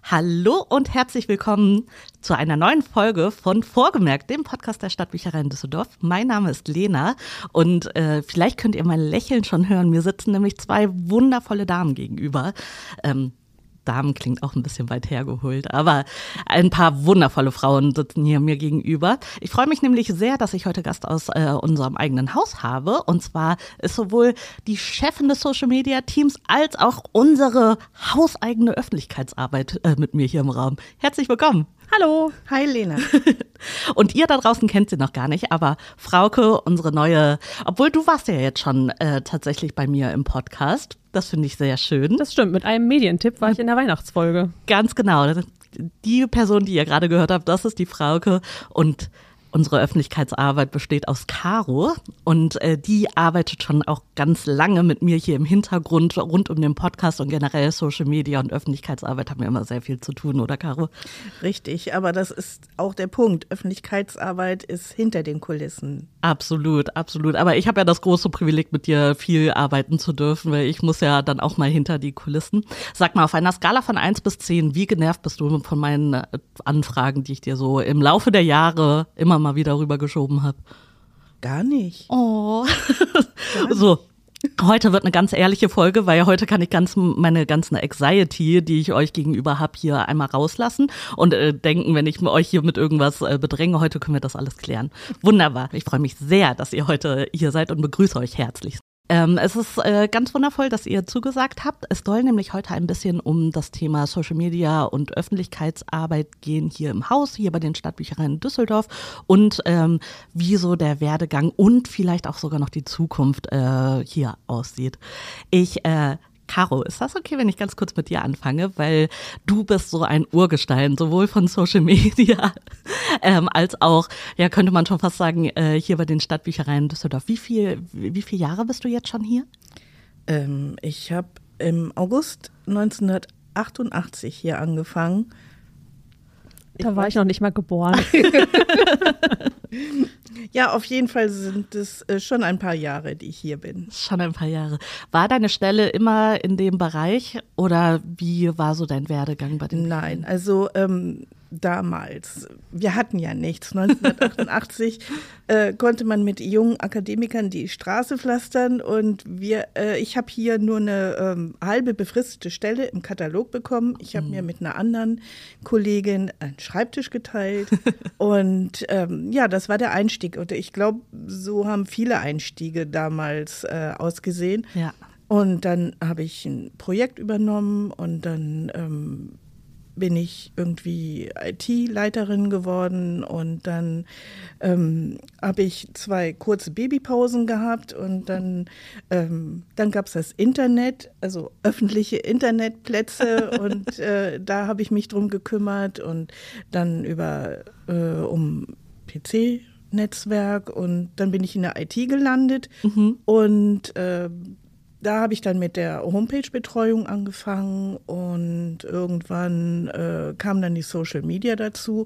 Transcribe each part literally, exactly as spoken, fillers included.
Hallo und herzlich willkommen zu einer neuen Folge von Vorgemerkt, dem Podcast der Stadtbücherei in Düsseldorf. Mein Name ist Lena und äh, vielleicht könnt ihr mein Lächeln schon hören. Mir sitzen nämlich zwei wundervolle Damen gegenüber. Ähm, Damen klingt auch ein bisschen weit hergeholt, aber ein paar wundervolle Frauen sitzen hier mir gegenüber. Ich freue mich nämlich sehr, dass ich heute Gast aus äh, unserem eigenen Haus habe. Und zwar ist sowohl die Chefin des Social Media Teams als auch unsere hauseigene Öffentlichkeitsarbeit äh, mit mir hier im Raum. Herzlich willkommen. Hallo. Hi Lena. Und ihr da draußen kennt sie noch gar nicht, aber Frauke, unsere neue, obwohl du warst ja jetzt schon äh, tatsächlich bei mir im Podcast. Das finde ich sehr schön. Das stimmt, mit einem Medientipp war ich in der Weihnachtsfolge. Ganz genau. Die Person, die ihr gerade gehört habt, das ist die Frauke und unsere Öffentlichkeitsarbeit besteht aus Caro und äh, die arbeitet schon auch ganz lange mit mir hier im Hintergrund rund um den Podcast und generell Social Media und Öffentlichkeitsarbeit haben wir immer sehr viel zu tun, oder Caro? Richtig, aber das ist auch der Punkt. Öffentlichkeitsarbeit ist hinter den Kulissen. Absolut, absolut. Aber ich habe ja das große Privileg, mit dir viel arbeiten zu dürfen, weil ich muss ja dann auch mal hinter die Kulissen. Sag mal, auf einer Skala von eins bis zehn, wie genervt bist du von meinen Anfragen, die ich dir so im Laufe der Jahre immer mal wieder rübergeschoben habe? Gar nicht. Oh. So, heute wird eine ganz ehrliche Folge, weil heute kann ich ganz meine ganzen Anxiety, die ich euch gegenüber habe, hier einmal rauslassen und äh, denken, wenn ich euch hier mit irgendwas äh, bedränge, heute können wir das alles klären. Wunderbar. Ich freue mich sehr, dass ihr heute hier seid und begrüße euch herzlich. Ähm, es ist äh, ganz wundervoll, dass ihr zugesagt habt. Es soll nämlich heute ein bisschen um das Thema Social Media und Öffentlichkeitsarbeit gehen hier im Haus, hier bei den Stadtbüchereien in Düsseldorf und ähm, wie so der Werdegang und vielleicht auch sogar noch die Zukunft äh, hier aussieht. Ich äh, Caro, ist das okay, wenn ich ganz kurz mit dir anfange? Weil du bist so ein Urgestein, sowohl von Social Media ähm, als auch, ja, könnte man schon fast sagen, äh, hier bei den Stadtbüchereien Düsseldorf. Wie viel, wie viele Jahre bist du jetzt schon hier? Ähm, ich habe im August neunzehnhundertachtundachtzig hier angefangen. Da war ich noch nicht mal geboren. Ja, auf jeden Fall sind es äh, schon ein paar Jahre, die ich hier bin. Schon ein paar Jahre. War deine Stelle immer in dem Bereich oder wie war so dein Werdegang bei den Nein, also ähm, damals, wir hatten ja nichts. neunzehnhundertachtundachtzig äh, konnte man mit jungen Akademikern die Straße pflastern und wir, äh, ich habe hier nur eine ähm, halbe befristete Stelle im Katalog bekommen. Ich habe mhm. mir mit einer anderen Kollegin einen Schreibtisch geteilt und ähm, ja, das war der Einstieg. Und ich glaube, so haben viele Einstiege damals äh, ausgesehen. Ja. Und dann habe ich ein Projekt übernommen und dann ähm, bin ich irgendwie I T-Leiterin geworden und dann ähm, habe ich zwei kurze Babypausen gehabt und dann, ähm, dann gab es das Internet, also öffentliche Internetplätze und äh, da habe ich mich drum gekümmert und dann über äh, um P C-Netzwerk und dann bin ich in der I T gelandet mhm. und äh, da habe ich dann mit der Homepage-Betreuung angefangen und irgendwann äh, kam dann die Social Media dazu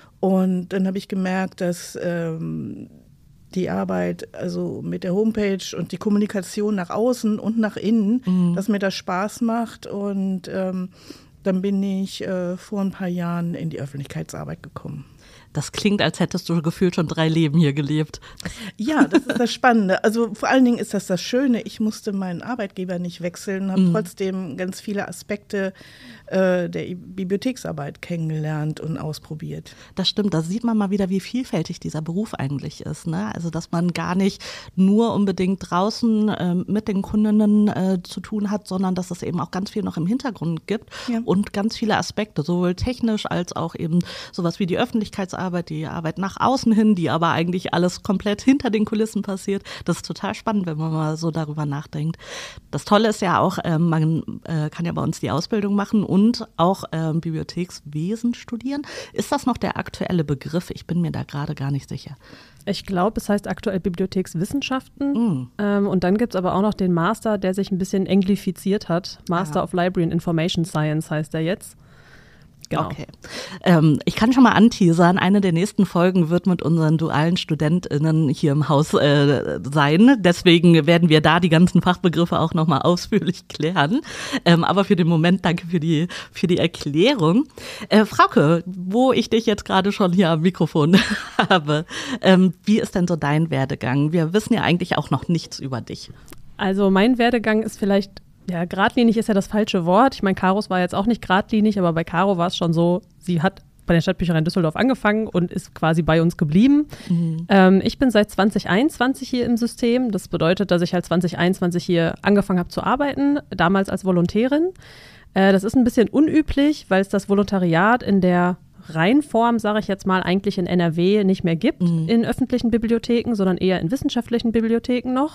und dann habe ich gemerkt, dass ähm, die Arbeit, also mit der Homepage und die Kommunikation nach außen und nach innen, mhm. dass mir das Spaß macht und ähm, dann bin ich äh, vor ein paar Jahren in die Öffentlichkeitsarbeit gekommen. Das klingt, als hättest du gefühlt schon drei Leben hier gelebt. Ja, das ist das Spannende. Also vor allen Dingen ist das das Schöne. Ich musste meinen Arbeitgeber nicht wechseln, habe mhm. trotzdem ganz viele Aspekte äh, der Bibliotheksarbeit kennengelernt und ausprobiert. Das stimmt, da sieht man mal wieder, wie vielfältig dieser Beruf eigentlich ist, ne? Also dass man gar nicht nur unbedingt draußen äh, mit den Kundinnen äh, zu tun hat, sondern dass es eben auch ganz viel noch im Hintergrund gibt ja. und ganz viele Aspekte, sowohl technisch als auch eben sowas wie die Öffentlichkeitsarbeit, die Arbeit nach außen hin, die aber eigentlich alles komplett hinter den Kulissen passiert. Das ist total spannend, wenn man mal so darüber nachdenkt. Das Tolle ist ja auch, äh, man äh, kann ja bei uns die Ausbildung machen und auch äh, Bibliothekswesen studieren. Ist das noch der aktuelle Begriff? Ich bin mir da gerade gar nicht sicher. Ich glaube, es heißt aktuell Bibliothekswissenschaften. Mm. Ähm, und dann gibt es aber auch noch den Master, der sich ein bisschen englifiziert hat. Master ah. of Library and Information Science heißt er jetzt. Genau. Okay. Ähm, ich kann schon mal anteasern, eine der nächsten Folgen wird mit unseren dualen StudentInnen hier im Haus äh, sein. Deswegen werden wir da die ganzen Fachbegriffe auch nochmal ausführlich klären. Ähm, aber für den Moment danke für die, für die Erklärung. Äh, Frauke, wo ich dich jetzt gerade schon hier am Mikrofon habe, ähm, wie ist denn so dein Werdegang? Wir wissen ja eigentlich auch noch nichts über dich. Also mein Werdegang ist vielleicht, ja, geradlinig ist ja das falsche Wort. Ich meine, Karos war jetzt auch nicht geradlinig, aber bei Caro war es schon so, sie hat bei der Stadtbücherei Düsseldorf angefangen und ist quasi bei uns geblieben. Mhm. Ähm, ich bin seit zwanzig einundzwanzig hier im System. Das bedeutet, dass ich halt zwanzig einundzwanzig hier angefangen habe zu arbeiten, damals als Volontärin. Äh, das ist ein bisschen unüblich, weil es das Volontariat in der Reinform, sage ich jetzt mal, eigentlich in N R W nicht mehr gibt, mhm. in öffentlichen Bibliotheken, sondern eher in wissenschaftlichen Bibliotheken noch.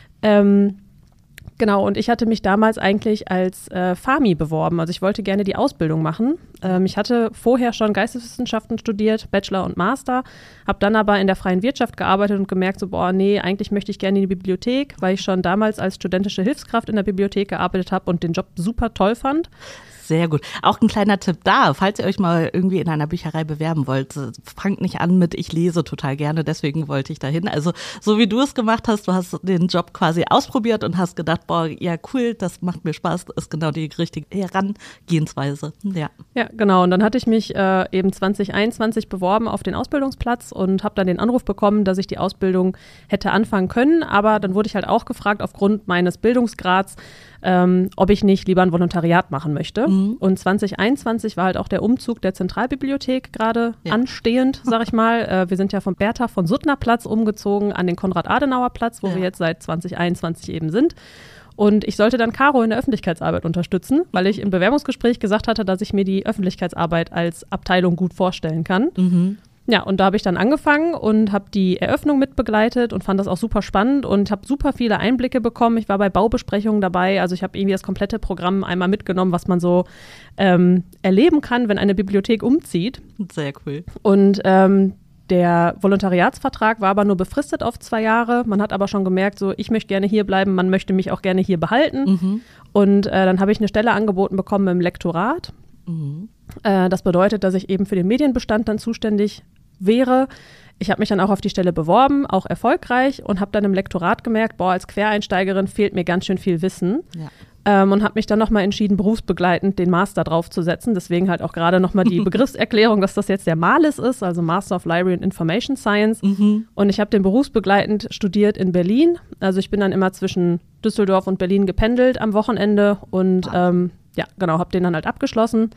Ähm, Genau, und ich hatte mich damals eigentlich als äh, Fami beworben. Also ich wollte gerne die Ausbildung machen. Ähm, ich hatte vorher schon Geisteswissenschaften studiert, Bachelor und Master, habe dann aber in der freien Wirtschaft gearbeitet und gemerkt, so, boah, nee, eigentlich möchte ich gerne in die Bibliothek, weil ich schon damals als studentische Hilfskraft in der Bibliothek gearbeitet habe und den Job super toll fand. Sehr gut. Auch ein kleiner Tipp da, falls ihr euch mal irgendwie in einer Bücherei bewerben wollt, fangt nicht an mit ich lese total gerne, deswegen wollte ich dahin. Also so wie du es gemacht hast, du hast den Job quasi ausprobiert und hast gedacht, boah, ja cool, das macht mir Spaß, das ist genau die richtige Herangehensweise. Ja, ja genau. Und dann hatte ich mich äh, eben zwanzig einundzwanzig beworben auf den Ausbildungsplatz und habe dann den Anruf bekommen, dass ich die Ausbildung hätte anfangen können. Aber dann wurde ich halt auch gefragt, aufgrund meines Bildungsgrads, ähm, ob ich nicht lieber ein Volontariat machen möchte. Mhm. Und zwanzig einundzwanzig war halt auch der Umzug der Zentralbibliothek gerade ja. anstehend, sag ich mal. Äh, wir sind ja vom Bertha von Suttner Platz umgezogen an den Konrad-Adenauer-Platz, wo ja. wir jetzt seit zwanzig einundzwanzig eben sind. Und ich sollte dann Caro in der Öffentlichkeitsarbeit unterstützen, weil ich im Bewerbungsgespräch gesagt hatte, dass ich mir die Öffentlichkeitsarbeit als Abteilung gut vorstellen kann. Mhm. Ja, und da habe ich dann angefangen und habe die Eröffnung mitbegleitet und fand das auch super spannend und habe super viele Einblicke bekommen. Ich war bei Baubesprechungen dabei, also ich habe irgendwie das komplette Programm einmal mitgenommen, was man so ähm, erleben kann, wenn eine Bibliothek umzieht. Sehr cool. Und ähm, der Volontariatsvertrag war aber nur befristet auf zwei Jahre. Man hat aber schon gemerkt, so ich möchte gerne hier bleiben, man möchte mich auch gerne hier behalten. Mhm. Und äh, dann habe ich eine Stelle angeboten bekommen im Lektorat. Mhm. Äh, das bedeutet, dass ich eben für den Medienbestand dann zuständig wäre. Ich habe mich dann auch auf die Stelle beworben, auch erfolgreich und habe dann im Lektorat gemerkt, boah, als Quereinsteigerin fehlt mir ganz schön viel Wissen. Ja. Ähm, und habe mich dann nochmal entschieden, berufsbegleitend den Master draufzusetzen. Deswegen halt auch gerade nochmal die Begriffserklärung, dass das jetzt der MALIS ist, also Master of Library and Information Science. Mhm. Und ich habe den berufsbegleitend studiert in Berlin. Also ich bin dann immer zwischen Düsseldorf und Berlin gependelt am Wochenende und ähm, ja, genau, habe den dann halt abgeschlossen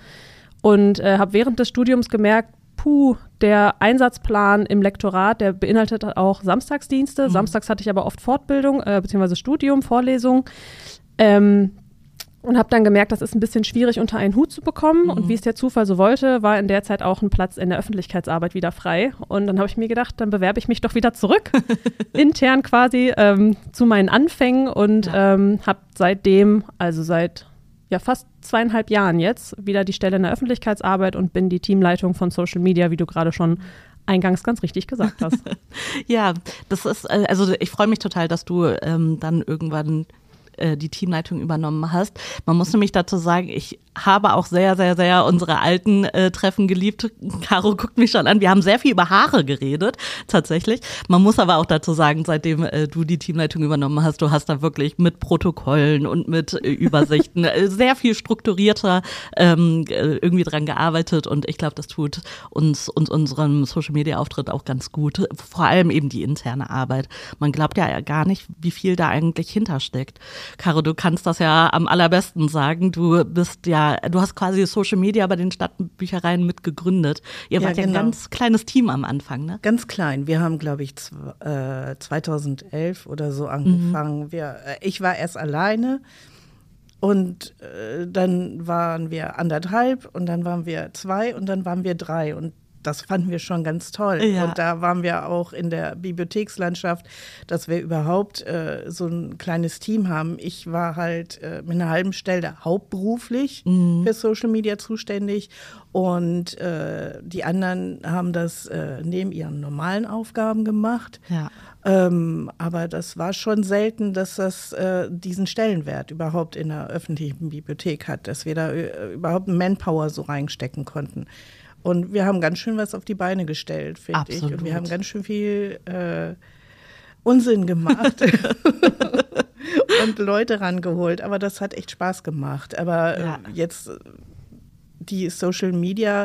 und äh, habe während des Studiums gemerkt, puh, der Einsatzplan im Lektorat, der beinhaltet auch Samstagsdienste. Mhm. Samstags hatte ich aber oft Fortbildung, äh, beziehungsweise Studium, Vorlesung. Ähm, und habe dann gemerkt, das ist ein bisschen schwierig unter einen Hut zu bekommen. Mhm. Und wie es der Zufall so wollte, war in der Zeit auch ein Platz in der Öffentlichkeitsarbeit wieder frei. Und dann habe ich mir gedacht, dann bewerbe ich mich doch wieder zurück, intern quasi ähm, zu meinen Anfängen und ja. ähm, habe seitdem, also seit ja fast zweieinhalb Jahren jetzt, wieder die Stelle in der Öffentlichkeitsarbeit und bin die Teamleitung von Social Media, wie du gerade schon eingangs ganz richtig gesagt hast. Ja, das ist, also ich freue mich total, dass du ähm, dann irgendwann die Teamleitung übernommen hast. Man muss nämlich dazu sagen, ich habe auch sehr, sehr, sehr unsere alten äh, Treffen geliebt. Caro guckt mich schon an. Wir haben sehr viel über Haare geredet, tatsächlich. Man muss aber auch dazu sagen, seitdem äh, du die Teamleitung übernommen hast, du hast da wirklich mit Protokollen und mit äh, Übersichten äh, sehr viel strukturierter ähm, irgendwie dran gearbeitet und ich glaube, das tut uns, uns unserem Social-Media-Auftritt auch ganz gut. Vor allem eben die interne Arbeit. Man glaubt ja gar nicht, wie viel da eigentlich hintersteckt. Caro, du kannst das ja am allerbesten sagen. Du bist ja, du hast quasi Social Media bei den Stadtbüchereien mit gegründet. Ihr wart ja, genau. ja ein ganz kleines Team am Anfang, ne? Ganz klein. Wir haben, glaube ich, äh, zweitausendelf oder so angefangen. Mhm. Wir, äh, ich war erst alleine und äh, dann waren wir anderthalb und dann waren wir zwei und dann waren wir drei. Und das fanden wir schon ganz toll. Ja. Und da waren wir auch in der Bibliothekslandschaft, dass wir überhaupt äh, so ein kleines Team haben. Ich war halt äh, mit einer halben Stelle hauptberuflich mhm. für Social Media zuständig und äh, die anderen haben das äh, neben ihren normalen Aufgaben gemacht. Ja. Ähm, aber das war schon selten, dass das äh, diesen Stellenwert überhaupt in der öffentlichen Bibliothek hat, dass wir da äh, überhaupt Manpower so reinstecken konnten. Und wir haben ganz schön was auf die Beine gestellt, finde ich. Und wir haben ganz schön viel äh, Unsinn gemacht und Leute rangeholt. Aber das hat echt Spaß gemacht. Aber ja. äh, jetzt die Social Media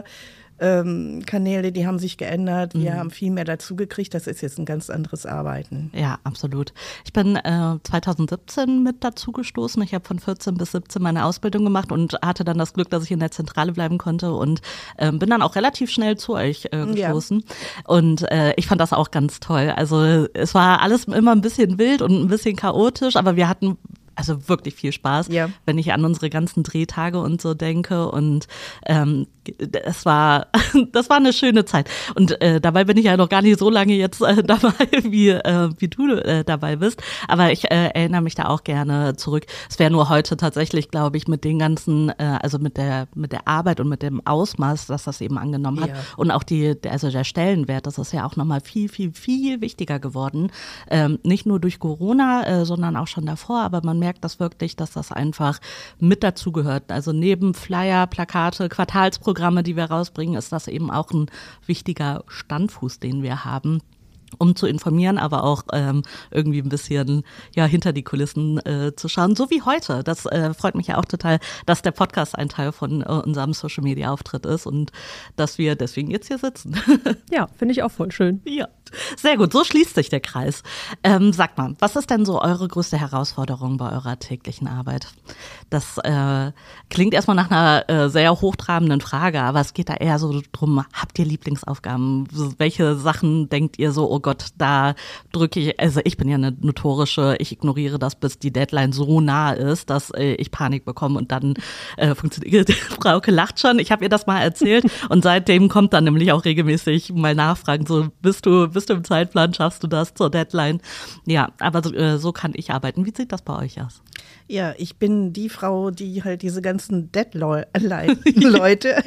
Ähm, Kanäle, die haben sich geändert, wir mhm. haben viel mehr dazu gekriegt, das ist jetzt ein ganz anderes Arbeiten. Ja, absolut. Ich bin äh, zwanzig siebzehn mit dazu gestoßen, ich habe von vierzehn bis siebzehn meine Ausbildung gemacht und hatte dann das Glück, dass ich in der Zentrale bleiben konnte und äh, bin dann auch relativ schnell zu euch äh, gestoßen ja. und äh, ich fand das auch ganz toll. Also es war alles immer ein bisschen wild und ein bisschen chaotisch, aber wir hatten also wirklich viel Spaß, ja. wenn ich an unsere ganzen Drehtage und so denke. Und ähm, das war das war eine schöne Zeit. Und äh, dabei bin ich ja noch gar nicht so lange jetzt äh, dabei, wie äh, wie du äh, dabei bist. Aber ich äh, erinnere mich da auch gerne zurück. Es wäre nur heute tatsächlich, glaube ich, mit den ganzen, äh, also mit der mit der Arbeit und mit dem Ausmaß, dass das eben angenommen hat. Ja. Und auch die, also der Stellenwert, das ist ja auch nochmal viel, viel, viel wichtiger geworden. Ähm, nicht nur durch Corona, äh, sondern auch schon davor. Aber man merkt das wirklich, dass das einfach mit dazugehört. Also neben Flyer, Plakate, Quartalsprogramme, die wir rausbringen, ist das eben auch ein wichtiger Standfuß, den wir haben, um zu informieren, aber auch ähm, irgendwie ein bisschen ja hinter die Kulissen äh, zu schauen, so wie heute. Das äh, freut mich ja auch total, dass der Podcast ein Teil von äh, unserem Social-Media-Auftritt ist und dass wir deswegen jetzt hier sitzen. Ja, finde ich auch voll schön. Ja, sehr gut. So schließt sich der Kreis. Ähm, sagt mal, was ist denn so eure größte Herausforderung bei eurer täglichen Arbeit? Das äh, klingt erstmal nach einer äh, sehr hochtrabenden Frage, aber es geht da eher so drum, habt ihr Lieblingsaufgaben? Welche Sachen denkt ihr so, oh Gott, da drücke ich, also ich bin ja eine notorische, ich ignoriere das, bis die Deadline so nah ist, dass äh, ich Panik bekomme und dann äh, funktioniert. Frauke lacht schon, ich habe ihr das mal erzählt und seitdem kommt dann nämlich auch regelmäßig mal Nachfragen, so bist du, bist du im Zeitplan, schaffst du das zur Deadline? Ja, aber so, äh, so kann ich arbeiten. Wie sieht das bei euch aus? Ja, ich bin die Frau, die halt diese ganzen Deadline-Leute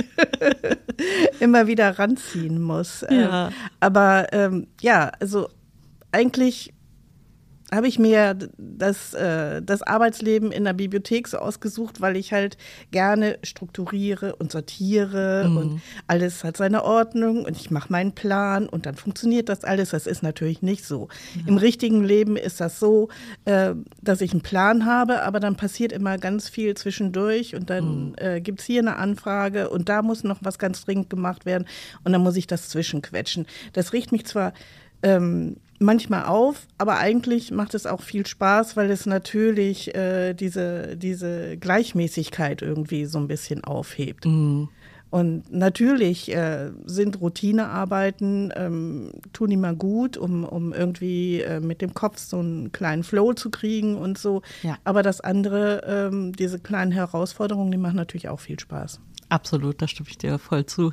immer wieder ranziehen muss. Ja. Ähm, aber ähm, ja, also eigentlich habe ich mir das, äh, das Arbeitsleben in der Bibliothek so ausgesucht, weil ich halt gerne strukturiere und sortiere mhm. und alles hat seine Ordnung und ich mache meinen Plan und dann funktioniert das alles. Das ist natürlich nicht so. Ja. Im richtigen Leben ist das so, äh, dass ich einen Plan habe, aber dann passiert immer ganz viel zwischendurch und dann mhm. äh, gibt es hier eine Anfrage und da muss noch was ganz dringend gemacht werden und dann muss ich das zwischenquetschen. Das riecht mich zwar ähm, manchmal auf, aber eigentlich macht es auch viel Spaß, weil es natürlich äh, diese, diese Gleichmäßigkeit irgendwie so ein bisschen aufhebt. Mhm. Und natürlich äh, sind Routinearbeiten, ähm, tun immer gut, um, um irgendwie äh, mit dem Kopf so einen kleinen Flow zu kriegen und so. Ja. Aber das andere, ähm, diese kleinen Herausforderungen, die machen natürlich auch viel Spaß. Absolut, da stimme ich dir voll zu.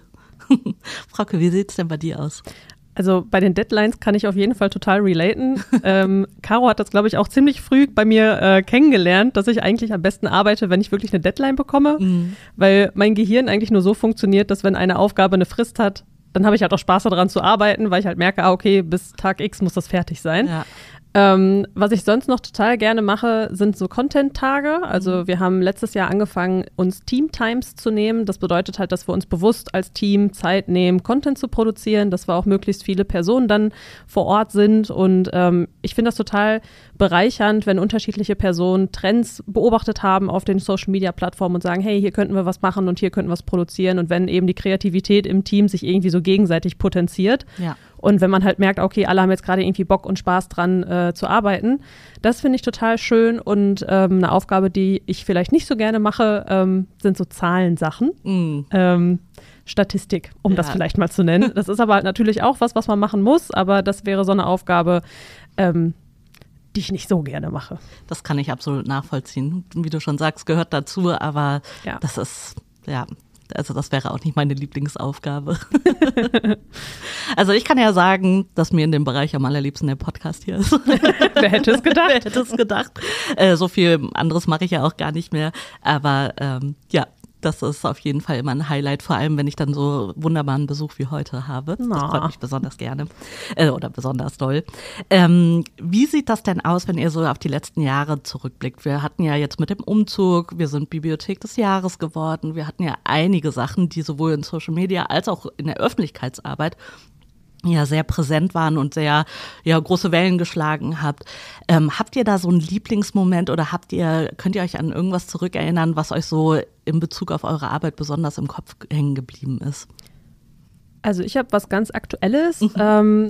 Frauke, wie sieht es denn bei dir aus? Also bei den Deadlines kann ich auf jeden Fall total relaten. ähm, Caro hat das, glaube ich, auch ziemlich früh bei mir äh, kennengelernt, dass ich eigentlich am besten arbeite, wenn ich wirklich eine Deadline bekomme, mhm. weil mein Gehirn eigentlich nur so funktioniert, dass wenn eine Aufgabe eine Frist hat, dann habe ich halt auch Spaß daran zu arbeiten, weil ich halt merke, ah, okay, bis Tag X muss das fertig sein. Ja. Ähm, was ich sonst noch total gerne mache, sind so Content-Tage. Also wir haben letztes Jahr angefangen, uns Team-Times zu nehmen. Das bedeutet halt, dass wir uns bewusst als Team Zeit nehmen, Content zu produzieren, dass wir auch möglichst viele Personen dann vor Ort sind. Und ähm, ich finde das total bereichernd, wenn unterschiedliche Personen Trends beobachtet haben auf den Social-Media-Plattformen und sagen, hey, hier könnten wir was machen und hier könnten wir was produzieren. Und wenn eben die Kreativität im Team sich irgendwie so gegenseitig potenziert. Ja. Und wenn man halt merkt, okay, alle haben jetzt gerade irgendwie Bock und Spaß dran äh, zu arbeiten, das finde ich total schön. Und ähm, eine Aufgabe, die ich vielleicht nicht so gerne mache, ähm, sind so Zahlensachen. Mm. Ähm, Statistik, um ja. das vielleicht mal zu nennen. Das ist aber halt natürlich auch was, was man machen muss, aber das wäre so eine Aufgabe, ähm, die ich nicht so gerne mache. Das kann ich absolut nachvollziehen. Wie du schon sagst, gehört dazu, aber ja. das ist, ja, Also das wäre auch nicht meine Lieblingsaufgabe. Also ich kann ja sagen, dass mir in dem Bereich am allerliebsten der Podcast hier ist. Wer hätte es gedacht? Wer hätte es gedacht? Äh, so viel anderes mache ich ja auch gar nicht mehr. Aber ähm, ja, das ist auf jeden Fall immer ein Highlight, vor allem wenn ich dann so wunderbaren Besuch wie heute habe. Das Na. freut mich besonders gerne äh, oder besonders doll. Ähm, wie sieht das denn aus, wenn ihr so auf die letzten Jahre zurückblickt? Wir hatten ja jetzt mit dem Umzug, wir sind Bibliothek des Jahres geworden, wir hatten ja einige Sachen, die sowohl in Social Media als auch in der Öffentlichkeitsarbeit ja sehr präsent waren und sehr ja große Wellen geschlagen habt. Ähm, habt ihr da so einen Lieblingsmoment oder habt ihr, könnt ihr euch an irgendwas zurückerinnern, was euch so in Bezug auf eure Arbeit besonders im Kopf hängen geblieben ist? Also ich habe was ganz Aktuelles. Mhm. Ähm,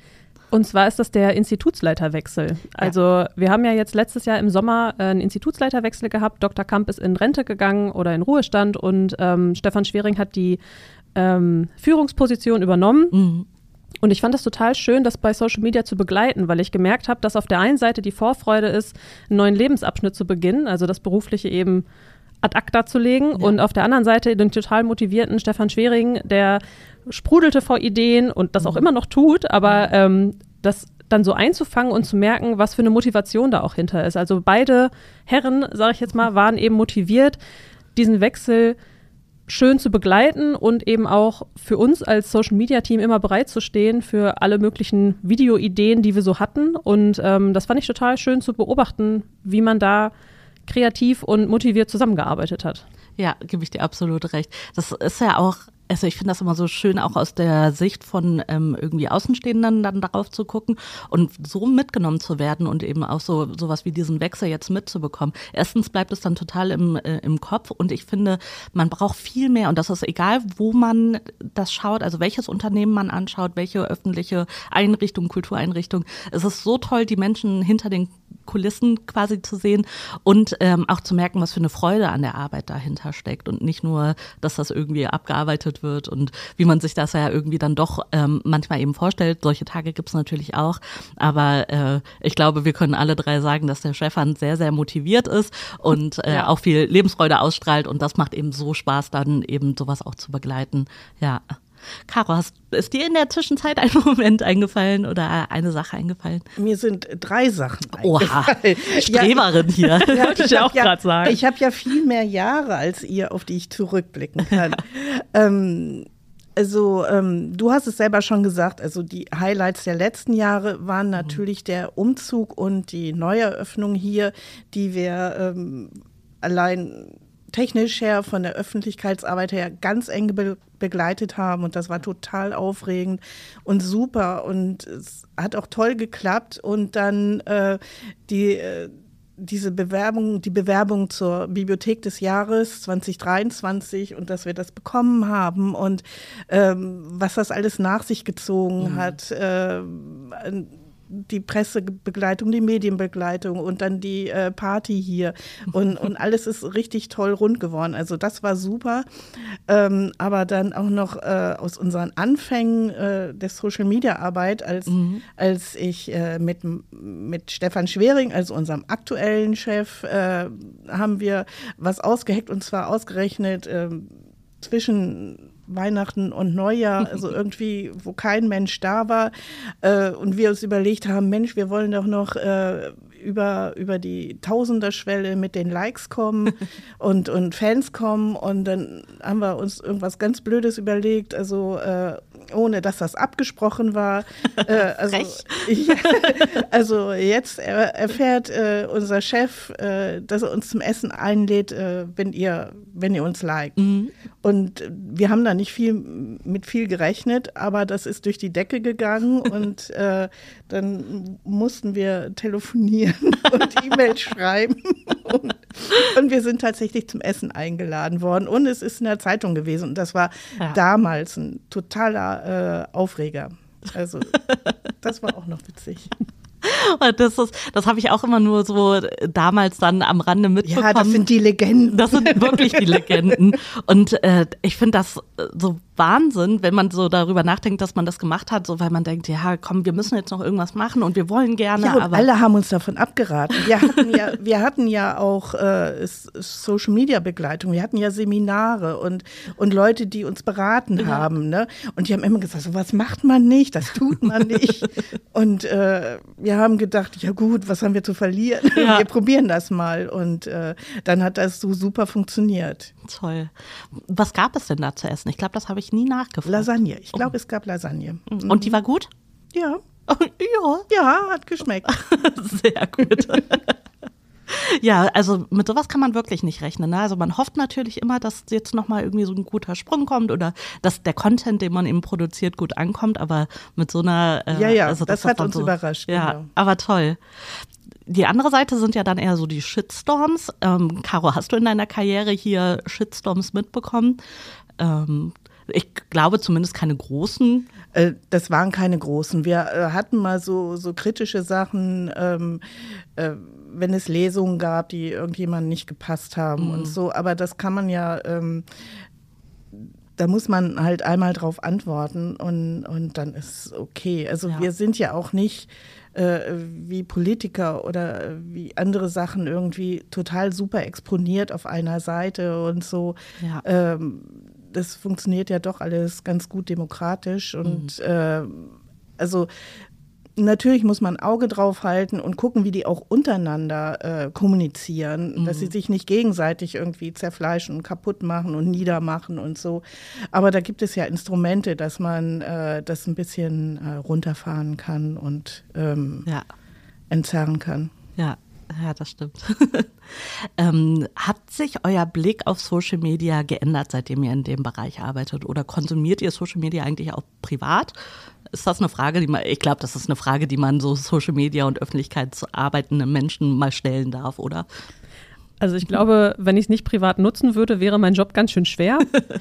und zwar ist das der Institutsleiterwechsel. Also ja. wir haben ja jetzt letztes Jahr im Sommer einen Institutsleiterwechsel gehabt. Doktor Kamp ist in Rente gegangen oder in Ruhestand und ähm, Stefan Schwering hat die ähm, Führungsposition übernommen. Mhm. Und ich fand das total schön, das bei Social Media zu begleiten, weil ich gemerkt habe, dass auf der einen Seite die Vorfreude ist, einen neuen Lebensabschnitt zu beginnen, also das Berufliche eben ad acta zu legen. Ja. Und auf der anderen Seite den total motivierten Stefan Schwering, der sprudelte vor Ideen und das auch immer noch tut, aber ähm, das dann so einzufangen und zu merken, was für eine Motivation da auch hinter ist. Also beide Herren, sage ich jetzt mal, waren eben motiviert, diesen Wechsel schön zu begleiten und eben auch für uns als Social-Media-Team immer bereit zu stehen für alle möglichen Videoideen, die wir so hatten. Und ähm, das fand ich total schön zu beobachten, wie man da kreativ und motiviert zusammengearbeitet hat. Ja, gebe ich dir absolut recht. Das ist ja auch, also ich finde das immer so schön, auch aus der Sicht von ähm, irgendwie Außenstehenden dann darauf zu gucken und so mitgenommen zu werden und eben auch so sowas wie diesen Wechsel jetzt mitzubekommen. Erstens bleibt es dann total im, äh, im Kopf und ich finde, man braucht viel mehr und das ist egal, wo man das schaut, also welches Unternehmen man anschaut, welche öffentliche Einrichtung, Kultureinrichtung. Es ist so toll, die Menschen hinter den Kulissen quasi zu sehen und ähm, auch zu merken, was für eine Freude an der Arbeit dahinter steckt und nicht nur, dass das irgendwie abgearbeitet wird und wie man sich das ja irgendwie dann doch ähm, manchmal eben vorstellt. Solche Tage gibt es natürlich auch, aber äh, ich glaube, wir können alle drei sagen, dass der Stefan sehr, sehr motiviert ist und äh, ja. auch viel Lebensfreude ausstrahlt und das macht eben so Spaß, dann eben sowas auch zu begleiten. Ja. Caro, hast, ist dir in der Zwischenzeit ein Moment eingefallen oder eine Sache eingefallen? Mir sind drei Sachen Oha, eingefallen. Streberin ja, hier. Ja, wollte ich ja auch ja, gerade sagen. Ich habe ja viel mehr Jahre als ihr, auf die ich zurückblicken kann. ähm, also ähm, du hast es selber schon gesagt, also die Highlights der letzten Jahre waren natürlich mhm. der Umzug und die Neueröffnung hier, die wir ähm, allein technisch her, von der Öffentlichkeitsarbeit her ganz eng be- begleitet haben und das war total aufregend und super und es hat auch toll geklappt und dann äh, die äh, diese Bewerbung, die Bewerbung zur Bibliothek des Jahres zwanzig dreiundzwanzig und dass wir das bekommen haben und ähm, was das alles nach sich gezogen mhm. hat, äh, die Pressebegleitung, die Medienbegleitung und dann die äh, Party hier und, und alles ist richtig toll rund geworden. Also das war super, ähm, aber dann auch noch äh, aus unseren Anfängen äh, der Social-Media-Arbeit, als, mhm. als ich äh, mit, mit Stefan Schwering, also unserem aktuellen Chef, äh, haben wir was ausgeheckt und zwar ausgerechnet äh, zwischen Weihnachten und Neujahr, also irgendwie, wo kein Mensch da war äh, und wir uns überlegt haben, Mensch, wir wollen doch noch äh, über, über die Tausenderschwelle mit den Likes kommen und, und Fans kommen und dann haben wir uns irgendwas ganz Blödes überlegt, also äh, ohne dass das abgesprochen war. Äh, also, ich, also jetzt erfährt äh, unser Chef, äh, dass er uns zum Essen einlädt, äh, wenn ihr, wenn ihr uns liked. Mhm. Und wir haben da nicht viel mit viel gerechnet, aber das ist durch die Decke gegangen und äh, dann mussten wir telefonieren und E-Mails schreiben und, und wir sind tatsächlich zum Essen eingeladen worden und es ist in der Zeitung gewesen und das war ja. damals ein totaler äh, Aufreger. Also das war auch noch witzig. Das ist, das habe ich auch immer nur so damals dann am Rande mitbekommen. Ja, das sind die Legenden. Das sind wirklich die Legenden. Und äh, ich finde das so Wahnsinn, wenn man so darüber nachdenkt, dass man das gemacht hat, so weil man denkt, ja, komm, wir müssen jetzt noch irgendwas machen und wir wollen gerne. Ja, und aber alle haben uns davon abgeraten. Wir hatten ja, wir hatten ja auch äh, Social-Media-Begleitung, wir hatten ja Seminare und, und Leute, die uns beraten ja. haben. Ne? Und die haben immer gesagt, so was macht man nicht, das tut man nicht. Und äh, wir haben gedacht, ja gut, was haben wir zu verlieren? Ja. Wir probieren das mal. Und äh, dann hat das so super funktioniert. Toll. Was gab es denn da zu essen? Ich glaube, das habe ich nie nachgefragt. Lasagne. Ich glaube, oh. es gab Lasagne. Mhm. Und die war gut? Ja. Oh, ja. Ja, hat geschmeckt. Sehr gut. Ja, also mit sowas kann man wirklich nicht rechnen. Ne? Also man hofft natürlich immer, dass jetzt nochmal irgendwie so ein guter Sprung kommt oder dass der Content, den man eben produziert, gut ankommt. Aber mit so einer… Äh, ja, ja, also das, das hat uns so, überrascht. Ja, genau. Aber toll. Die andere Seite sind ja dann eher so die Shitstorms. Ähm, Caro, hast du in deiner Karriere hier Shitstorms mitbekommen? Ähm, ich glaube zumindest keine großen. Äh, das waren keine großen. Wir äh, hatten mal so, so kritische Sachen, ähm, äh, wenn es Lesungen gab, die irgendjemandem nicht gepasst haben mhm. und so. Aber das kann man ja, ähm, da muss man halt einmal drauf antworten und, und dann ist es okay. Also ja. wir sind ja auch nicht Äh, wie Politiker oder wie andere Sachen irgendwie total super exponiert auf einer Seite und so. Ja. Ähm, das funktioniert ja doch alles ganz gut demokratisch und mhm. äh, also natürlich muss man ein Auge drauf halten und gucken, wie die auch untereinander äh, kommunizieren, mhm. dass sie sich nicht gegenseitig irgendwie zerfleischen und kaputt machen und niedermachen und so. Aber da gibt es ja Instrumente, dass man äh, das ein bisschen äh, runterfahren kann und ähm, ja. entzerren kann. Ja, ja, das stimmt. ähm, hat sich euer Blick auf Social Media geändert, seitdem ihr in dem Bereich arbeitet? Oder konsumiert ihr Social Media eigentlich auch privat? Ist das eine Frage, die man, ich glaube, das ist eine Frage, die man so Social Media und öffentlichkeitsarbeitenden Menschen mal stellen darf, oder? Also ich glaube, wenn ich es nicht privat nutzen würde, wäre mein Job ganz schön schwer.